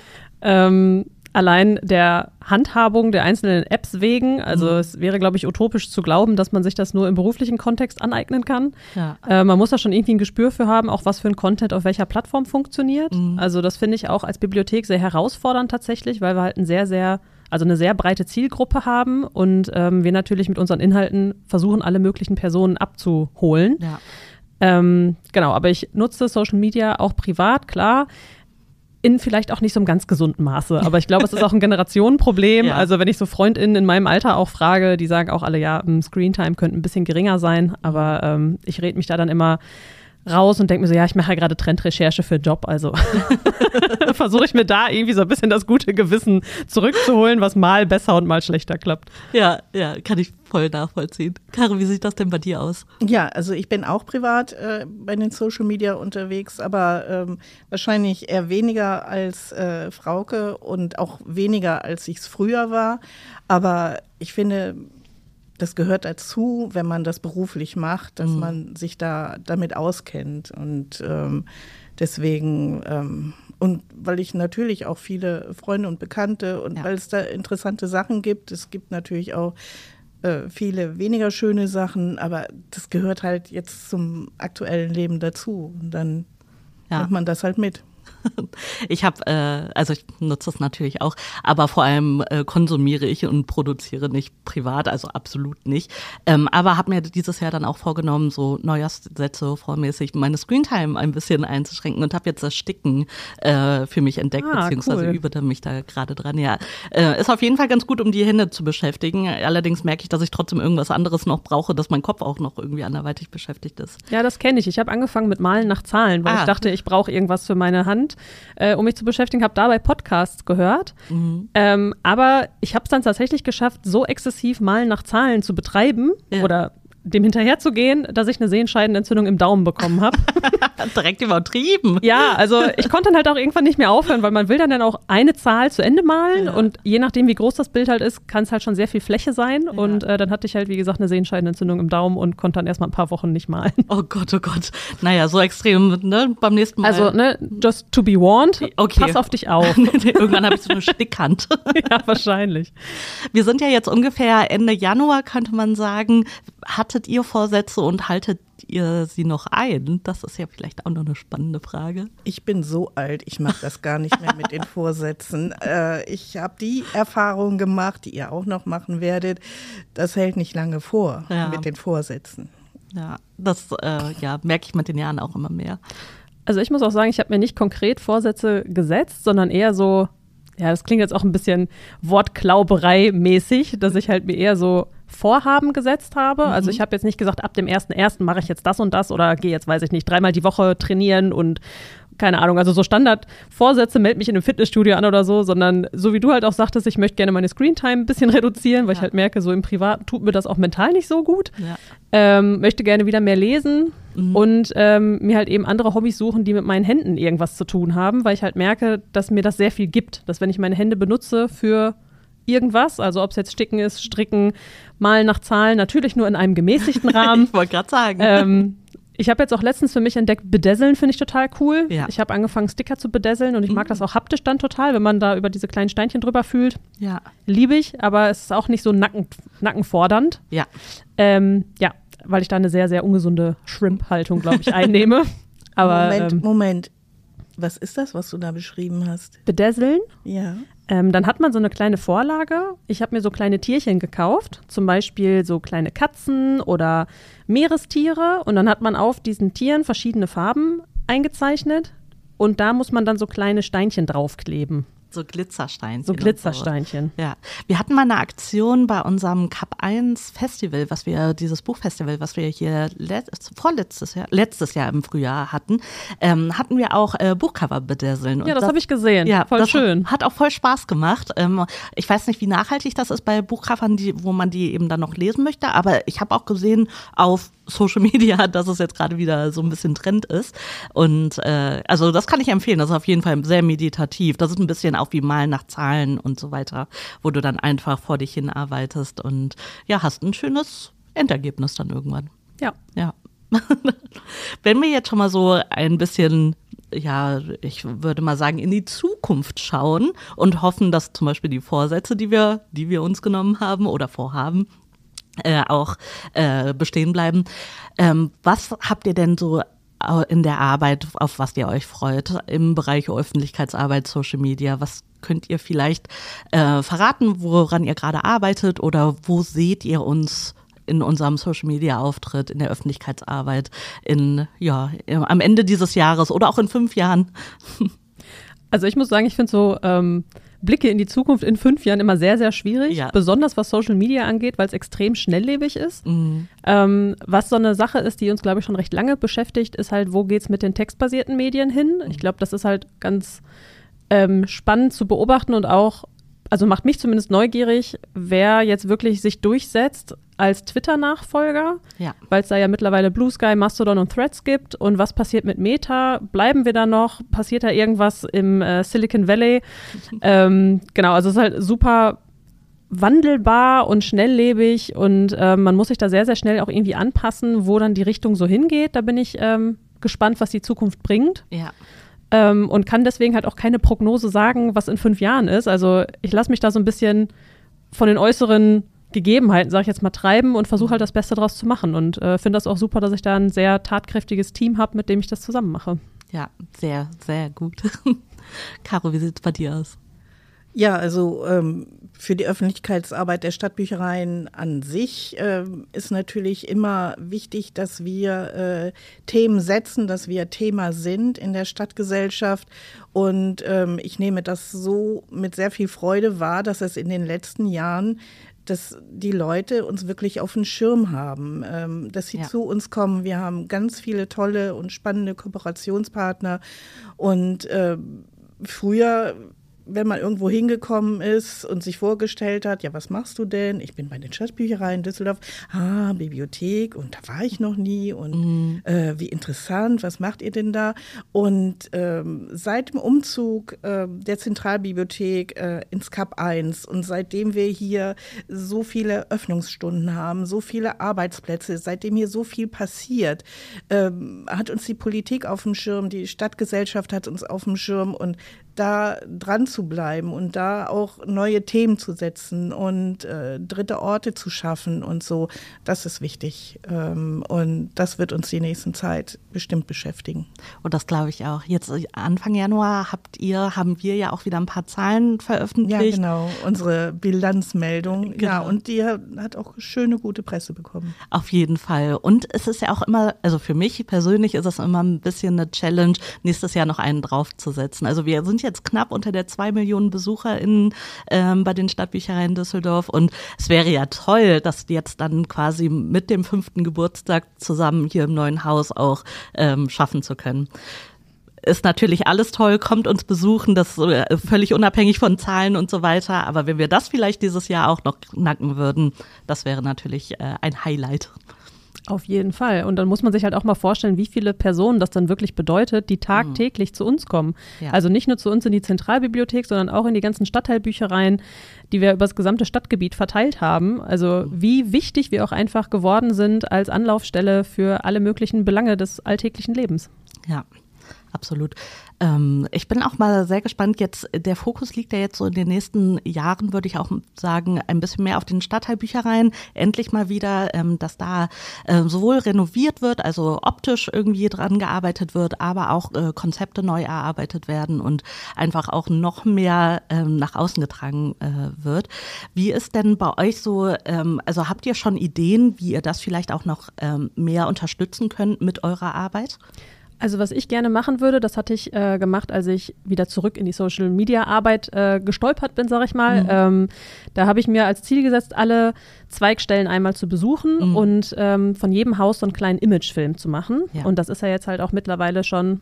ähm, allein der Handhabung der einzelnen Apps wegen, also mhm. es wäre, glaube ich, utopisch zu glauben, dass man sich das nur im beruflichen Kontext aneignen kann. Ja. Äh, man muss da schon irgendwie ein Gespür für haben, auch was für ein Content auf welcher Plattform funktioniert. Mhm. Also das finde ich auch als Bibliothek sehr herausfordernd tatsächlich, weil wir halt ein sehr, sehr also eine sehr breite Zielgruppe haben und ähm, wir natürlich mit unseren Inhalten versuchen, alle möglichen Personen abzuholen. Ja. Ähm, genau, aber ich nutze Social Media auch privat, klar, in vielleicht auch nicht so einem ganz gesunden Maße. Aber ich glaube, es ist auch ein Generationenproblem. Ja. Also wenn ich so FreundInnen in meinem Alter auch frage, die sagen auch alle, ja, Screentime könnte ein bisschen geringer sein, aber ähm, ich rede mich da dann immer raus und denke mir so, ja, ich mache ja gerade Trendrecherche für Job, also versuche ich mir da irgendwie so ein bisschen das gute Gewissen zurückzuholen, was mal besser und mal schlechter klappt. Ja, ja, kann ich voll nachvollziehen. Caro, wie sieht das denn bei dir aus? Ja, also ich bin auch privat äh, bei den Social Media unterwegs, aber ähm, wahrscheinlich eher weniger als äh, Frauke und auch weniger, als ich es früher war. Aber ich finde, das gehört dazu, wenn man das beruflich macht, dass mhm. man sich da damit auskennt. Und ähm, deswegen, ähm, und weil ich natürlich auch viele Freunde und Bekannte und ja. weil es da interessante Sachen gibt, es gibt natürlich auch äh, viele weniger schöne Sachen, aber das gehört halt jetzt zum aktuellen Leben dazu. Und dann ja. nimmt man das halt mit. Ich habe, äh, also ich nutze es natürlich auch, aber vor allem äh, konsumiere ich und produziere nicht privat, also absolut nicht. Ähm, aber habe mir dieses Jahr dann auch vorgenommen, so Neujahrssätze vormäßig meine Screentime ein bisschen einzuschränken und habe jetzt das Sticken äh, für mich entdeckt, ah, beziehungsweise cool. übe da mich da gerade dran. Ja, äh, ist auf jeden Fall ganz gut, um die Hände zu beschäftigen. Allerdings merke ich, dass ich trotzdem irgendwas anderes noch brauche, dass mein Kopf auch noch irgendwie anderweitig beschäftigt ist. Ja, das kenne ich. Ich habe angefangen mit Malen nach Zahlen, weil ah. ich dachte, ich brauche irgendwas für meine Hand. Äh, um mich zu beschäftigen, habe dabei Podcasts gehört. Mhm. Ähm, aber ich habe es dann tatsächlich geschafft, so exzessiv Malen nach Zahlen zu betreiben ja. oder dem hinterherzugehen, dass ich eine Sehenscheidenentzündung im Daumen bekommen habe. Direkt übertrieben. Ja, also ich konnte dann halt auch irgendwann nicht mehr aufhören, weil man will dann, dann auch eine Zahl zu Ende malen ja. und je nachdem, wie groß das Bild halt ist, kann es halt schon sehr viel Fläche sein ja. und äh, dann hatte ich halt, wie gesagt, eine Sehenscheidenentzündung im Daumen und konnte dann erstmal ein paar Wochen nicht malen. Oh Gott, oh Gott. Naja, so extrem, ne, beim nächsten Mal. Also, ne, just to be warned, okay. Pass auf dich auf. Irgendwann habe ich so eine Stickhand. Ja, wahrscheinlich. Wir sind ja jetzt ungefähr Ende Januar, könnte man sagen. Hat hattet ihr Vorsätze und haltet ihr sie noch ein? Das ist ja vielleicht auch noch eine spannende Frage. Ich bin so alt, ich mache das gar nicht mehr mit den Vorsätzen. Äh, ich habe die Erfahrung gemacht, die ihr auch noch machen werdet. Das hält nicht lange vor ja. mit den Vorsätzen. Ja, das äh, ja, merke ich mit den Jahren auch immer mehr. Also ich muss auch sagen, ich habe mir nicht konkret Vorsätze gesetzt, sondern eher so, ja, das klingt jetzt auch ein bisschen Wortklauberei-mäßig, dass ich halt mir eher so Vorhaben gesetzt habe. Mhm. Also ich habe jetzt nicht gesagt, ab dem ersten ersten mache ich jetzt das und das oder gehe jetzt, weiß ich nicht, dreimal die Woche trainieren und keine Ahnung, also so Standard-Vorsätze, melde mich in einem Fitnessstudio an oder so, sondern so wie du halt auch sagtest, ich möchte gerne meine Screentime ein bisschen reduzieren, weil ja. ich halt merke, so im Privaten tut mir das auch mental nicht so gut. Ja. Ähm, möchte gerne wieder mehr lesen mhm. und ähm, mir halt eben andere Hobbys suchen, die mit meinen Händen irgendwas zu tun haben, weil ich halt merke, dass mir das sehr viel gibt, dass wenn ich meine Hände benutze für irgendwas, also ob es jetzt Sticken ist, Stricken, Malen nach Zahlen, natürlich nur in einem gemäßigten Rahmen. Ich wollte gerade sagen. Ähm, Ich habe jetzt auch letztens für mich entdeckt, Bedesseln finde ich total cool. Ja. Ich habe angefangen, Sticker zu bedesseln und ich mag mhm. das auch haptisch dann total, wenn man da über diese kleinen Steinchen drüber fühlt. Ja. Liebe ich, aber es ist auch nicht so nacken, nackenfordernd. Ja. Ähm, ja, weil ich da eine sehr, sehr ungesunde Shrimp-Haltung, glaube ich, einnehme. Aber, Moment, ähm, Moment. Was ist das, was du da beschrieben hast? Bedesseln? Ja. Ähm, dann hat man so eine kleine Vorlage. Ich habe mir so kleine Tierchen gekauft, zum Beispiel so kleine Katzen oder Meerestiere. Und dann hat man auf diesen Tieren verschiedene Farben eingezeichnet. Und da muss man dann so kleine Steinchen draufkleben. So Glitzersteinchen. So Glitzersteinchen. So. Ja. Wir hatten mal eine Aktion bei unserem Cup eins Festival, was wir, dieses Buchfestival, was wir hier let, vorletztes Jahr, letztes Jahr im Frühjahr hatten, ähm, hatten wir auch äh, Buchcover bedesseln. Und ja, das, das habe ich gesehen. Ja, voll das schön. Hat auch voll Spaß gemacht. Ähm, ich weiß nicht, wie nachhaltig das ist bei Buchcovern, die, wo man die eben dann noch lesen möchte, aber ich habe auch gesehen auf Social Media, dass es jetzt gerade wieder so ein bisschen Trend ist. Und äh, also das kann ich empfehlen. Das ist auf jeden Fall sehr meditativ. Das ist ein bisschen auch wie Malen nach Zahlen und so weiter, wo du dann einfach vor dich hin arbeitest und ja, hast ein schönes Endergebnis dann irgendwann. Ja. Ja. Wenn wir jetzt schon mal so ein bisschen, ja, ich würde mal sagen, in die Zukunft schauen und hoffen, dass zum Beispiel die Vorsätze, die wir, die wir uns genommen haben oder vorhaben, Äh, auch äh, bestehen bleiben. Ähm, was habt ihr denn so in der Arbeit, auf was ihr euch freut, im Bereich Öffentlichkeitsarbeit, Social Media? Was könnt ihr vielleicht äh, verraten, woran ihr gerade arbeitet oder wo seht ihr uns in unserem Social Media Auftritt, in der Öffentlichkeitsarbeit, in, ja, am Ende dieses Jahres oder auch in fünf Jahren? Also ich muss sagen, ich finde so ähm, Blicke in die Zukunft in fünf Jahren immer sehr, sehr schwierig, ja. Besonders was Social Media angeht, weil es extrem schnelllebig ist. Mhm. Ähm, was so eine Sache ist, die uns, glaube ich, schon recht lange beschäftigt, ist halt, wo geht's mit den textbasierten Medien hin? Ich glaube, das ist halt ganz ähm, spannend zu beobachten und auch, also macht mich zumindest neugierig, wer jetzt wirklich sich durchsetzt als Twitter-Nachfolger, ja. Weil es da ja mittlerweile Blue Sky, Mastodon und Threads gibt. Und was passiert mit Meta? Bleiben wir da noch? Passiert da irgendwas im äh, Silicon Valley? ähm, genau, also es ist halt super wandelbar und schnelllebig und äh, man muss sich da sehr, sehr schnell auch irgendwie anpassen, wo dann die Richtung so hingeht. Da bin ich ähm, gespannt, was die Zukunft bringt. Ja. Ähm, und kann deswegen halt auch keine Prognose sagen, was in fünf Jahren ist. Also ich lasse mich da so ein bisschen von den äußeren Gegebenheiten, sage ich jetzt mal, treiben und versuche halt das Beste draus zu machen. Und äh, finde das auch super, dass ich da ein sehr tatkräftiges Team habe, mit dem ich das zusammen mache. Ja, sehr, sehr gut. Caro, wie sieht es bei dir aus? Ja, also ähm, für die Öffentlichkeitsarbeit der Stadtbüchereien an sich äh, ist natürlich immer wichtig, dass wir äh, Themen setzen, dass wir Thema sind in der Stadtgesellschaft. Und ähm, ich nehme das so mit sehr viel Freude wahr, dass es in den letzten Jahren dass die Leute uns wirklich auf dem Schirm haben, ähm, dass sie ja. zu uns kommen. Wir haben ganz viele tolle und spannende Kooperationspartner. Und äh, früher, wenn man irgendwo hingekommen ist und sich vorgestellt hat, ja, was machst du denn? Ich bin bei den Stadtbüchereien Düsseldorf. Ah, Bibliothek und da war ich noch nie und mhm. äh, wie interessant, was macht ihr denn da? Und ähm, seit dem Umzug äh, der Zentralbibliothek äh, ins Cup eins und seitdem wir hier so viele Öffnungsstunden haben, so viele Arbeitsplätze, seitdem hier so viel passiert, äh, hat uns die Politik auf dem Schirm, die Stadtgesellschaft hat uns auf dem Schirm und da dran zu bleiben und da auch neue Themen zu setzen und äh, dritte Orte zu schaffen und so, das ist wichtig. Ähm, und das wird uns die nächsten Zeit bestimmt beschäftigen. Und das glaube ich auch. Jetzt Anfang Januar habt ihr, haben wir ja auch wieder ein paar Zahlen veröffentlicht. Ja, genau, unsere Bilanzmeldung. Genau. Ja, und die hat auch schöne, gute Presse bekommen. Auf jeden Fall. Und es ist ja auch immer, also für mich persönlich ist es immer ein bisschen eine Challenge, nächstes Jahr noch einen draufzusetzen. Also wir sind jetzt knapp unter der zwei Millionen BesucherInnen ähm, bei den Stadtbüchereien Düsseldorf und es wäre ja toll, das jetzt dann quasi mit dem fünften Geburtstag zusammen hier im neuen Haus auch ähm, schaffen zu können. Ist natürlich alles toll, kommt uns besuchen, das ist völlig unabhängig von Zahlen und so weiter, aber wenn wir das vielleicht dieses Jahr auch noch knacken würden, das wäre natürlich äh, ein Highlight. Auf jeden Fall. Und dann muss man sich halt auch mal vorstellen, wie viele Personen das dann wirklich bedeutet, die tagtäglich mhm. zu uns kommen. Ja. Also nicht nur zu uns in die Zentralbibliothek, sondern auch in die ganzen Stadtteilbüchereien, die wir über das gesamte Stadtgebiet verteilt haben. Also wie wichtig wir auch einfach geworden sind als Anlaufstelle für alle möglichen Belange des alltäglichen Lebens. Ja. Absolut. Ähm, ich bin auch mal sehr gespannt. Jetzt, der Fokus liegt ja jetzt so in den nächsten Jahren, würde ich auch sagen, ein bisschen mehr auf den Stadtteilbüchereien. Endlich mal wieder, ähm, dass da äh, sowohl renoviert wird, also optisch irgendwie dran gearbeitet wird, aber auch äh, Konzepte neu erarbeitet werden und einfach auch noch mehr ähm, nach außen getragen äh, wird. Wie ist denn bei euch so, ähm, also habt ihr schon Ideen, wie ihr das vielleicht auch noch ähm, mehr unterstützen könnt mit eurer Arbeit? Also was ich gerne machen würde, das hatte ich äh, gemacht, als ich wieder zurück in die Social-Media-Arbeit äh, gestolpert bin, sage ich mal. Mhm. Ähm, da habe ich mir als Ziel gesetzt, alle Zweigstellen einmal zu besuchen mhm. und ähm, von jedem Haus so einen kleinen Imagefilm zu machen. Ja. Und das ist ja jetzt halt auch mittlerweile schon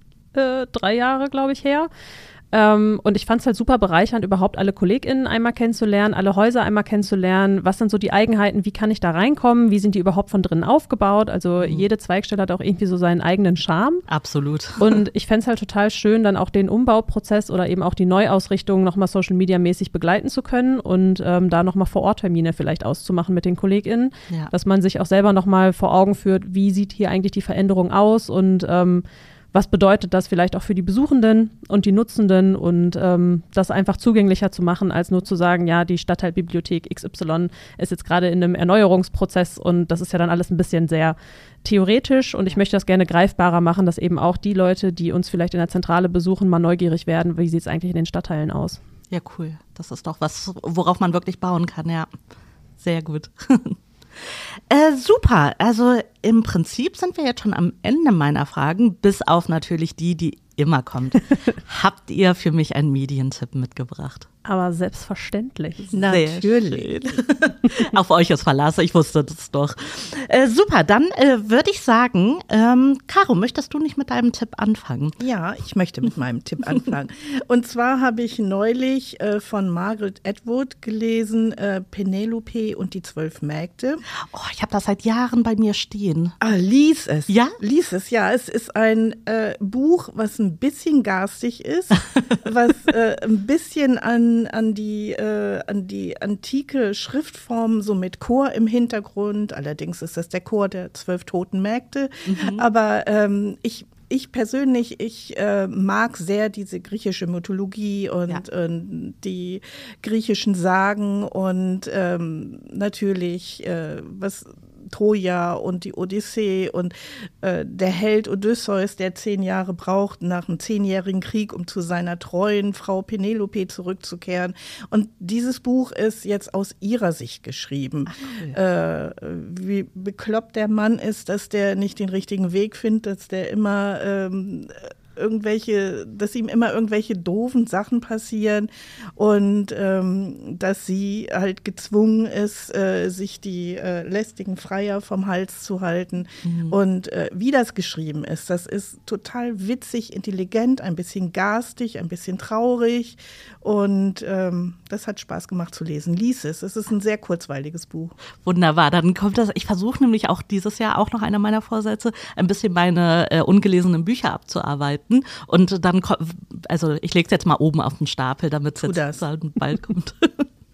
äh, drei Jahre, glaube ich, her. Ähm, und ich fand es halt super bereichernd, überhaupt alle KollegInnen einmal kennenzulernen, alle Häuser einmal kennenzulernen. Was sind so die Eigenheiten? Wie kann ich da reinkommen? Wie sind die überhaupt von drinnen aufgebaut? Also mhm. jede Zweigstelle hat auch irgendwie so seinen eigenen Charme. Absolut. Und ich fände es halt total schön, dann auch den Umbauprozess oder eben auch die Neuausrichtung nochmal Social-Media-mäßig begleiten zu können und ähm, da nochmal Vor-Ort-Termine vielleicht auszumachen mit den KollegInnen, ja. dass man sich auch selber nochmal vor Augen führt, wie sieht hier eigentlich die Veränderung aus und ähm, was bedeutet das vielleicht auch für die Besuchenden und die Nutzenden und ähm, das einfach zugänglicher zu machen, als nur zu sagen, ja, die Stadtteilbibliothek X Y ist jetzt gerade in einem Erneuerungsprozess und das ist ja dann alles ein bisschen sehr theoretisch und ich möchte das gerne greifbarer machen, dass eben auch die Leute, die uns vielleicht in der Zentrale besuchen, mal neugierig werden, wie sieht es eigentlich in den Stadtteilen aus. Ja, cool. Das ist doch was, worauf man wirklich bauen kann, ja. Sehr gut. Äh, super, also im Prinzip sind wir jetzt schon am Ende meiner Fragen, bis auf natürlich die, die immer kommt. Habt ihr für mich einen Medientipp mitgebracht? Aber selbstverständlich. Natürlich. Auf euch ist Verlass, ich wusste das doch. Äh, super, dann äh, würde ich sagen, ähm, Caro, möchtest du nicht mit deinem Tipp anfangen? Ja, ich möchte mit meinem Tipp anfangen. Und zwar habe ich neulich äh, von Margaret Atwood gelesen, äh, Penelope und die zwölf Mägde. Oh, ich habe das seit Jahren bei mir stehen. Ah, lies es. Ja? Lies es, ja. Es ist ein äh, Buch, was ein bisschen garstig ist, was äh, ein bisschen an an die, äh, an die antike Schriftform, so mit Chor im Hintergrund. Allerdings ist das der Chor der zwölf toten Mägde. Mhm. Aber ähm, ich Ich persönlich, ich äh, mag sehr diese griechische Mythologie und, ja. und die griechischen Sagen und ähm, natürlich äh, was Troja und die Odyssee und äh, der Held Odysseus, der zehn Jahre braucht nach einem zehnjährigen Krieg, um zu seiner treuen Frau Penelope zurückzukehren. Und dieses Buch ist jetzt aus ihrer Sicht geschrieben. Ach, cool. äh, wie bekloppt der Mann ist, dass der nicht den richtigen Weg findet, dass der immer ähm, irgendwelche, dass ihm immer irgendwelche doofen Sachen passieren und ähm, dass sie halt gezwungen ist, äh, sich die äh, lästigen Freier vom Hals zu halten. Mhm. Und äh, wie das geschrieben ist, das ist total witzig, intelligent, ein bisschen garstig, ein bisschen traurig und ähm, das hat Spaß gemacht zu lesen. Lies es, es ist ein sehr kurzweiliges Buch. Wunderbar, dann kommt das, ich versuche nämlich auch dieses Jahr auch noch einer meiner Vorsätze, ein bisschen meine äh, ungelesenen Bücher abzuarbeiten. Und dann, also ich lege es jetzt mal oben auf den Stapel, damit es jetzt das. bald kommt.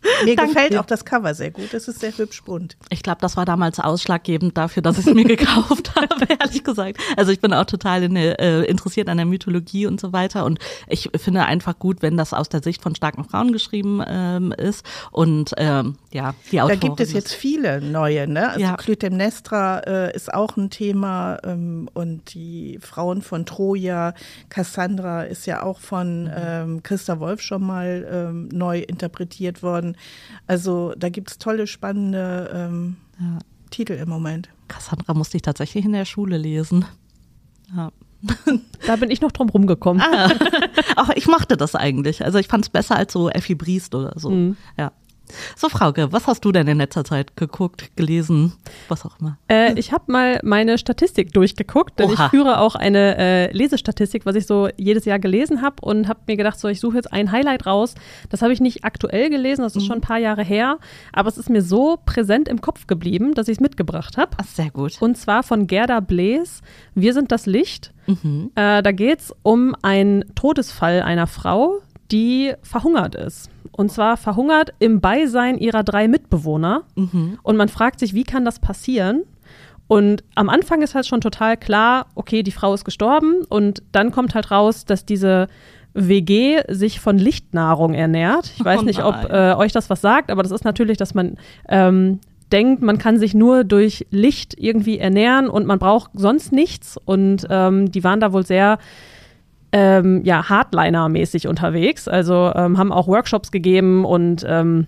Mir gefällt auch das Cover sehr gut. Es ist sehr hübsch bunt. Ich glaube, das war damals ausschlaggebend dafür, dass ich es mir gekauft habe, ehrlich gesagt. Also ich bin auch total in der, äh, interessiert an der Mythologie und so weiter. Und ich finde einfach gut, wenn das aus der Sicht von starken Frauen geschrieben ähm, ist. Und ähm, ja, die Autorin. Da gibt es jetzt viele neue, ne? Also ja. Clytemnestra äh, ist auch ein Thema. Ähm, und die Frauen von Troja, Cassandra ist ja auch von ähm, Christa Wolf schon mal ähm, neu interpretiert worden. Also da gibt es tolle, spannende ähm, ja. Titel im Moment. Cassandra musste ich tatsächlich in der Schule lesen. Ja. Da bin ich noch drum rumgekommen. Ah, auch ich mochte das eigentlich. Also ich fand es besser als so Effi Briest oder so. Mhm. Ja. So, Frauke, was hast du denn in letzter Zeit geguckt, gelesen, was auch immer? Äh, ich habe mal meine Statistik durchgeguckt, denn Oha. ich führe auch eine äh, Lesestatistik, was ich so jedes Jahr gelesen habe und habe mir gedacht, so ich suche jetzt ein Highlight raus. Das habe ich nicht aktuell gelesen, das ist mhm. schon ein paar Jahre her, aber es ist mir so präsent im Kopf geblieben, dass ich es mitgebracht habe. Ach, sehr gut. Und zwar von Gerda Blees, Wir sind das Licht. Mhm. Äh, da geht es um einen Todesfall einer Frau, die verhungert ist. Und zwar verhungert im Beisein ihrer drei Mitbewohner. Mhm. Und man fragt sich, wie kann das passieren? Und am Anfang ist halt schon total klar, okay, die Frau ist gestorben. Und dann kommt halt raus, dass diese W G sich von Lichtnahrung ernährt. Ich weiß oh nicht, ob äh, euch das was sagt, aber das ist natürlich, dass man ähm, denkt, man kann sich nur durch Licht irgendwie ernähren und man braucht sonst nichts. Und ähm, die waren da wohl sehr Ähm, ja, Hardliner-mäßig unterwegs, also ähm, haben auch Workshops gegeben und ähm,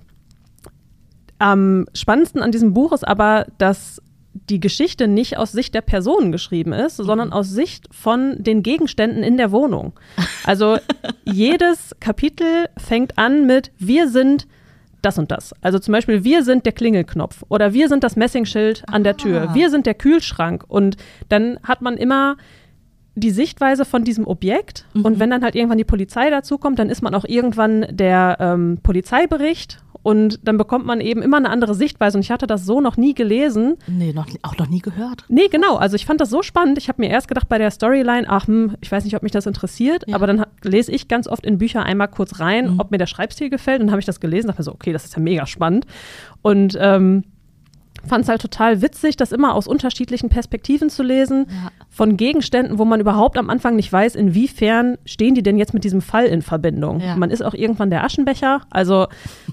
am spannendsten an diesem Buch ist aber, dass die Geschichte nicht aus Sicht der Personen geschrieben ist, mhm. sondern aus Sicht von den Gegenständen in der Wohnung. Also jedes Kapitel fängt an mit wir sind das und das. Also zum Beispiel, wir sind der Klingelknopf oder wir sind das Messingschild an der Tür, ah. wir sind der Kühlschrank und dann hat man immer die Sichtweise von diesem Objekt mhm. und wenn dann halt irgendwann die Polizei dazukommt, dann ist man auch irgendwann der ähm, Polizeibericht und dann bekommt man eben immer eine andere Sichtweise und ich hatte das so noch nie gelesen. Nee, noch, auch noch nie gehört. Nee, genau, also ich fand das so spannend, ich habe mir erst gedacht bei der Storyline, ach, hm, ich weiß nicht, ob mich das interessiert, ja. aber dann lese ich ganz oft in Bücher einmal kurz rein, mhm. ob mir der Schreibstil gefällt und dann habe ich das gelesen und dachte so, okay, das ist ja mega spannend und ähm, fand es halt total witzig, das immer aus unterschiedlichen Perspektiven zu lesen, ja. von Gegenständen, wo man überhaupt am Anfang nicht weiß, inwiefern stehen die denn jetzt mit diesem Fall in Verbindung. Ja. Man ist auch irgendwann der Aschenbecher, also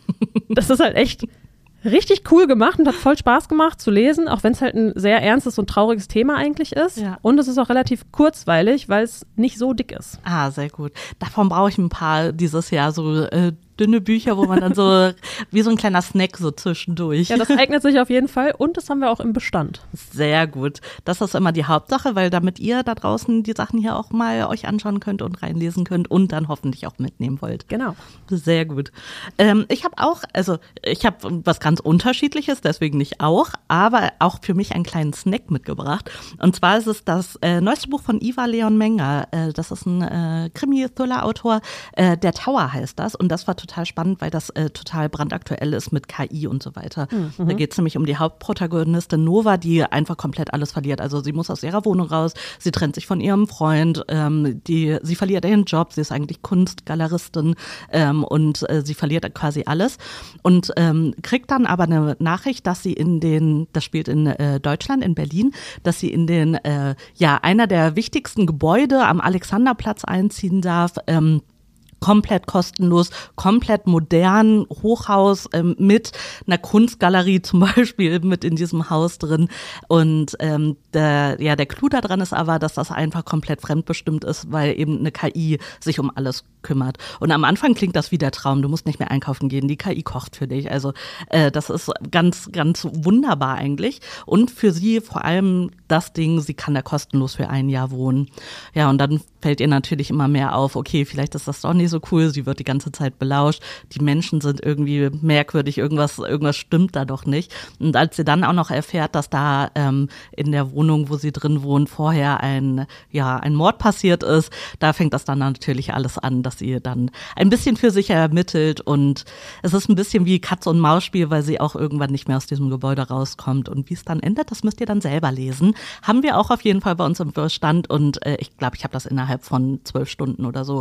das ist halt echt richtig cool gemacht und hat voll Spaß gemacht zu lesen, auch wenn es halt ein sehr ernstes und trauriges Thema eigentlich ist. Ja. Und es ist auch relativ kurzweilig, weil es nicht so dick ist. Ah, sehr gut. Davon brauche ich ein paar dieses Jahr, so äh, dünne Bücher, wo man dann so wie so ein kleiner Snack so zwischendurch. Ja, das eignet sich auf jeden Fall und das haben wir auch im Bestand. Sehr gut. Das ist immer die Hauptsache, weil damit ihr da draußen die Sachen hier auch mal euch anschauen könnt und reinlesen könnt und dann hoffentlich auch mitnehmen wollt. Genau. Sehr gut. Ähm, ich habe auch, also ich habe was ganz Unterschiedliches, deswegen nicht auch, aber auch für mich einen kleinen Snack mitgebracht. Und zwar ist es das äh, neueste Buch von Ivar Leon Menger. Äh, das ist ein äh, Krimi-Thriller-Autor. Äh, Der Tower heißt das und das war total total spannend, weil das äh, total brandaktuell ist mit K I und so weiter. Mhm. Da geht es nämlich um die Hauptprotagonistin Nova, die einfach komplett alles verliert. Also sie muss aus ihrer Wohnung raus, sie trennt sich von ihrem Freund, ähm, die, sie verliert ihren Job, sie ist eigentlich Kunstgaleristin ähm, und äh, sie verliert quasi alles und ähm, kriegt dann aber eine Nachricht, dass sie in den, das spielt in äh, Deutschland, in Berlin, dass sie in den, äh, ja, einer der wichtigsten Gebäude am Alexanderplatz einziehen darf, ähm, komplett kostenlos, komplett modern, Hochhaus ähm, mit einer Kunstgalerie zum Beispiel mit in diesem Haus drin. Und ähm, der, ja, der Clou daran ist aber, dass das einfach komplett fremdbestimmt ist, weil eben eine K I sich um alles kümmert. Und am Anfang klingt das wie der Traum. Du musst nicht mehr einkaufen gehen, die K I kocht für dich. Also äh, das ist ganz, ganz wunderbar eigentlich. Und für sie vor allem das Ding, sie kann da kostenlos für ein Jahr wohnen. Ja, und dann fällt ihr natürlich immer mehr auf, okay, vielleicht ist das doch nicht so cool, sie wird die ganze Zeit belauscht, die Menschen sind irgendwie merkwürdig, irgendwas, irgendwas stimmt da doch nicht. Und als sie dann auch noch erfährt, dass da ähm, in der Wohnung, wo sie drin wohnt, vorher ein, ja, ein Mord passiert ist, da fängt das dann natürlich alles an, dass sie dann ein bisschen für sich ermittelt und es ist ein bisschen wie Katz- und Maus-Spiel, weil sie auch irgendwann nicht mehr aus diesem Gebäude rauskommt und wie es dann endet, das müsst ihr dann selber lesen. Haben wir auch auf jeden Fall bei uns im Bestand und äh, ich glaube, ich habe das innerhalb von zwölf Stunden oder so weg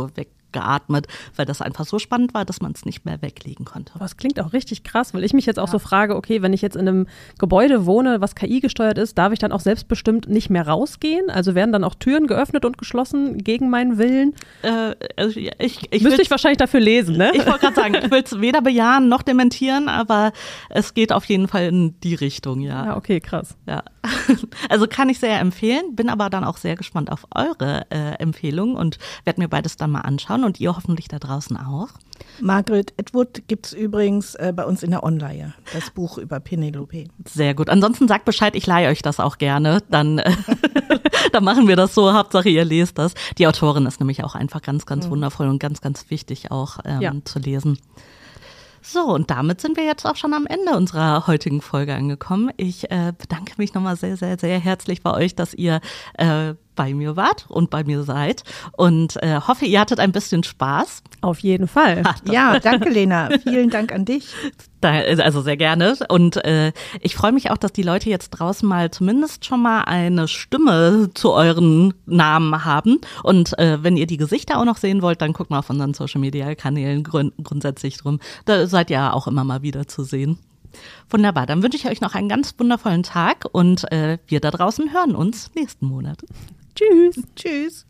geatmet, weil das einfach so spannend war, dass man es nicht mehr weglegen konnte. Das klingt auch richtig krass, weil ich mich jetzt auch ja. so frage, okay, wenn ich jetzt in einem Gebäude wohne, was K I gesteuert ist, darf ich dann auch selbstbestimmt nicht mehr rausgehen? Also werden dann auch Türen geöffnet und geschlossen gegen meinen Willen? Äh, also ich, ich Müsste ich wahrscheinlich dafür lesen, ne? Ich wollte gerade sagen, ich will es weder bejahen noch dementieren, aber es geht auf jeden Fall in die Richtung, ja. Ja, okay, krass. Ja. Also kann ich sehr empfehlen, bin aber dann auch sehr gespannt auf eure äh, Empfehlungen und werde mir beides dann mal anschauen und ihr hoffentlich da draußen auch. Margaret Atwood gibt es übrigens äh, bei uns in der Online, das Buch über Penelope. Sehr gut. Ansonsten sagt Bescheid, ich leihe euch das auch gerne. Dann, äh, dann machen wir das so. Hauptsache, ihr lest das. Die Autorin ist nämlich auch einfach ganz, ganz mhm. wundervoll und ganz, ganz wichtig auch ähm, ja. zu lesen. So, und damit sind wir jetzt auch schon am Ende unserer heutigen Folge angekommen. Ich äh, bedanke mich nochmal sehr, sehr, sehr herzlich bei euch, dass ihr äh, bei mir wart und bei mir seid und äh, hoffe, ihr hattet ein bisschen Spaß. Auf jeden Fall. Ach, ja, danke Lena. Vielen Dank an dich. Da, also sehr gerne und äh, ich freue mich auch, dass die Leute jetzt draußen mal zumindest schon mal eine Stimme zu euren Namen haben und äh, wenn ihr die Gesichter auch noch sehen wollt, dann guckt mal auf unseren Social-Media-Kanälen grund- grundsätzlich drum. Da seid ihr ja auch immer mal wieder zu sehen. Wunderbar, dann wünsche ich euch noch einen ganz wundervollen Tag und äh, wir da draußen hören uns nächsten Monat. Tschüss. Tschüss.